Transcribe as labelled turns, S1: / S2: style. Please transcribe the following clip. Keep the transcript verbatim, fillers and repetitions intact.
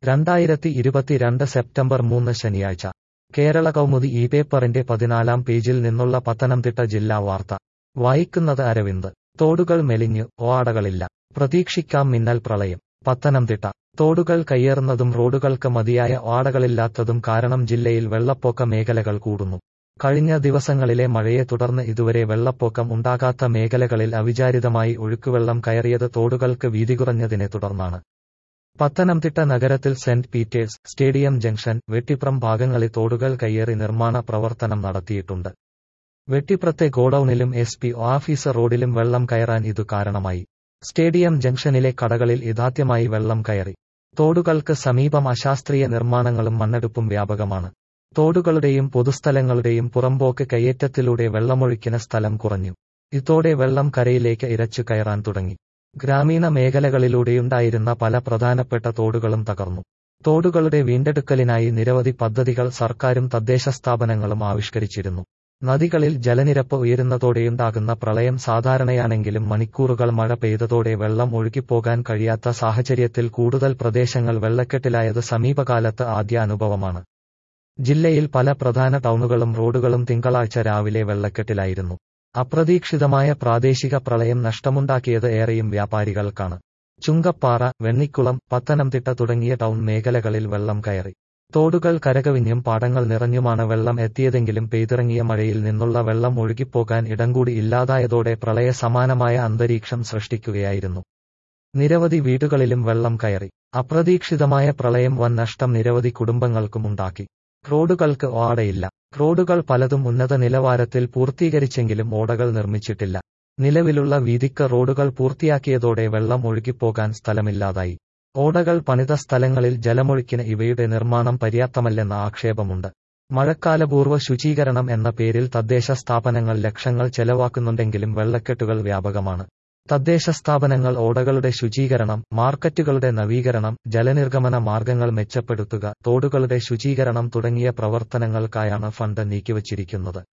S1: രണ്ടായിരത്തി ഇരുപത്തിരണ്ട് സെപ്റ്റംബർ മൂന്ന് ശനിയാഴ്ച കേരള കൗമുദി ഈ പേപ്പറിന്റെ പതിനാലാം പേജിൽ നിന്നുള്ള പത്തനംതിട്ട ജില്ലാ വാർത്ത വായിക്കുന്നത് അരവിന്ദ്. തോടുകൾ മെലിഞ്ഞ് ഓടകളില്ല, പ്രതീക്ഷിക്കാം മിന്നൽ പ്രളയം. പത്തനംതിട്ട തോടുകൾ കയ്യേറുന്നതും റോഡുകൾക്ക് മതിയായ ഓടകളില്ലാത്തതും കാരണം ജില്ലയിൽ വെള്ളപ്പൊക്ക മേഖലകൾ കൂടുന്നു. കഴിഞ്ഞ ദിവസങ്ങളിലെ മഴയെ തുടർന്ന് ഇതുവരെ വെള്ളപ്പൊക്കം ഉണ്ടാകാത്ത മേഖലകളിൽ അവിചാരിതമായി ഒഴുക്കുവെള്ളം കയറിയത് തോടുകൾക്ക് വീതി കുറഞ്ഞതിനെ തുടർന്നാണ്. പത്തനംതിട്ട നഗരത്തിൽ Saint Peter's, stadium junction, Vettipram ഭാഗങ്ങളിൽ തോടുകൾ കയ്യേറി നിർമ്മാണ പ്രവർത്തനം നടത്തിയിട്ടുണ്ട്. വെട്ടിപ്രത്തെ ഗോഡൌണിലും എസ് പി ഓഫീസ് റോഡിലും വെള്ളം കയറാൻ ഇതു കാരണമായി. സ്റ്റേഡിയം ജംഗ്ഷനിലെ കടകളിൽ ഇതാദ്യമായി വെള്ളം കയറി. തോടുകൾക്ക് സമീപം അശാസ്ത്രീയ നിർമ്മാണങ്ങളും മണ്ണെടുപ്പും വ്യാപകമാണ്. തോടുകളുടെയും പൊതുസ്ഥലങ്ങളുടെയും പുറമ്പോക്ക് കയ്യേറ്റത്തിലൂടെ വെള്ളമൊഴുക്കിന് സ്ഥലം കുറഞ്ഞു. ഇതോടെ വെള്ളം കരയിലേക്ക് ഇരച്ചു കയറാൻ തുടങ്ങി. ഗ്രാമീണ മേഖലകളിലൂടെയുണ്ടായിരുന്ന പല പ്രധാനപ്പെട്ട തോടുകളും തകർന്നു. തോടുകളുടെ വീണ്ടെടുക്കലിനായി നിരവധി പദ്ധതികൾ സർക്കാരും തദ്ദേശ സ്ഥാപനങ്ങളും ആവിഷ്കരിച്ചിരുന്നു. നദികളിൽ ജലനിരപ്പ് ഉയരുന്നതോടെയുണ്ടാകുന്ന പ്രളയം സാധാരണയാണെങ്കിലും മണിക്കൂറുകൾ മഴ പെയ്തതോടെ വെള്ളം ഒഴുകിപ്പോകാൻ കഴിയാത്ത സാഹചര്യത്തിൽ കൂടുതൽ പ്രദേശങ്ങൾ വെള്ളക്കെട്ടിലായത് സമീപകാലത്ത് ആദ്യ അനുഭവമാണ്. ജില്ലയിൽ പല പ്രധാന ടൗണുകളും റോഡുകളും തിങ്കളാഴ്ച രാവിലെ വെള്ളക്കെട്ടിലായിരുന്നു. അപ്രതീക്ഷിതമായ പ്രാദേശിക പ്രളയം നഷ്ടമുണ്ടാക്കിയത് ഏറെയും വ്യാപാരികൾക്കാണ്. ചുങ്കപ്പാറ, വെണ്ണിക്കുളം, പത്തനംതിട്ട തുടങ്ങിയ ടൗൺ മേഖലകളിൽ വെള്ളം കയറി. തോടുകൾ കരകവിഞ്ഞും പാടങ്ങൾ നിറഞ്ഞുമാണ് വെള്ളം എത്തിയതെങ്കിലും പെയ്തിറങ്ങിയ മഴയിൽ നിന്നുള്ള വെള്ളം ഒഴുകിപ്പോകാൻ ഇടംകൂടി ഇല്ലാതായതോടെ പ്രളയ സമാനമായ അന്തരീക്ഷം സൃഷ്ടിക്കുകയായിരുന്നു. നിരവധി വീടുകളിലും വെള്ളം കയറി. അപ്രതീക്ഷിതമായ പ്രളയം വൻ നഷ്ടം നിരവധി കുടുംബങ്ങൾക്കും ഉണ്ടാക്കി. റോഡുകൾക്ക് ഓടയില്ല. റോഡുകൾ പലതും ഉന്നത നിലവാരത്തിൽ പൂർത്തീകരിച്ചെങ്കിലും ഓടകൾ നിർമ്മിച്ചിട്ടില്ല. നിലവിലുള്ള വീതിക്ക് റോഡുകൾ പൂർത്തിയാക്കിയതോടെ വെള്ളം ഒഴുകിപ്പോകാൻ സ്ഥലമില്ലാതായി. ഓടകൾ പണിത സ്ഥലങ്ങളിൽ ജലമൊഴുക്കിന് ഇവയുടെ നിർമ്മാണം പര്യാപ്തമല്ലെന്ന ആക്ഷേപമുണ്ട്. മഴക്കാലപൂർവ്വ ശുചീകരണം എന്ന പേരിൽ തദ്ദേശ സ്ഥാപനങ്ങൾ ലക്ഷങ്ങൾ ചെലവാക്കുന്നുണ്ടെങ്കിലും വെള്ളക്കെട്ടുകൾ വ്യാപകമാണ്. തദ്ദേശ സ്ഥാപനങ്ങൾ ഓടകളുടെ ശുചീകരണം, മാർക്കറ്റുകളുടെ നവീകരണം, ജലനിർഗമന മാർഗങ്ങൾ മെച്ചപ്പെടുത്തുക, തോടുകളുടെ ശുചീകരണം തുടങ്ങിയ പ്രവർത്തനങ്ങൾക്കായാണ് ഫണ്ട് നീക്കിവച്ചിരിക്കുന്നത്.